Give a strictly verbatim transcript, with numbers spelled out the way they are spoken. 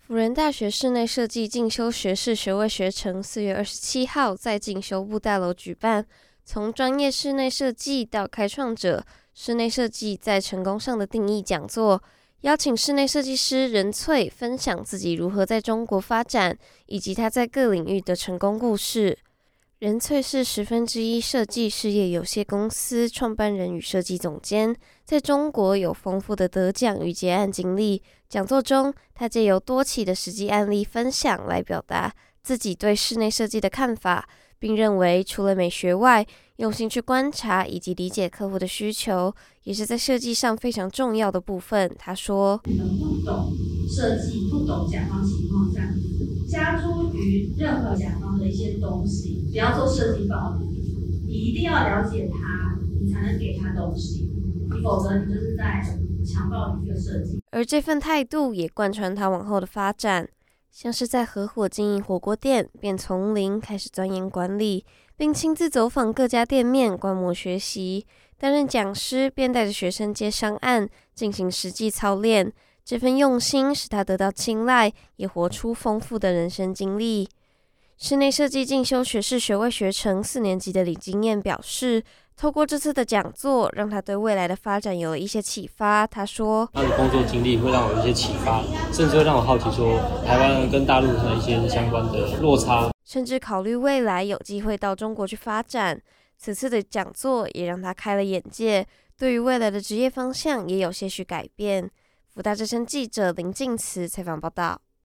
辅仁大学室内设计进修学士学位学程四月二十七号在进修部大楼举办，从专业室内设计到开创者室内设计在成功上的定义讲座，邀请室内设计师任翠分享自己如何在中国发展，以及他在各领域的成功故事。任翠是十分之一设计事业有限公司创办人与设计总监，在中国有丰富的得奖与结案经历。讲座中，他借由多起的实际案例分享来表达自己对室内设计的看法，并认为除了美学外，用心去观察以及理解客户的需求，也是在设计上非常重要的部分。他说：“ 不懂设计、不懂甲方情况下，加诸于任何甲方的一些东西，不要做设计暴力。你一定要了解他，你才能给他东西，你否则你就是在强暴你这个设计。” 而这份态度也贯穿他往后的发展。像是在合伙经营火锅店，便从零开始钻研管理，并亲自走访各家店面观摩学习。担任讲师，便带着学生接商案，进行实际操练。这份用心使他得到青睐，也活出丰富的人生经历。室内设计进修学士学位学程四年级的李经验表示，透过这次的讲座，让他对未来的发展有了一些启发。他说：“ 他的工作经历会让我有一些启发，甚至会让我好奇说，台湾跟大陆的一些相关的落差， 甚至考虑未来有机会到中国去发展。”此次的讲座也让他开了眼界，对于未来的职业方向也有些许改变。福大之声记者林静慈采访报道。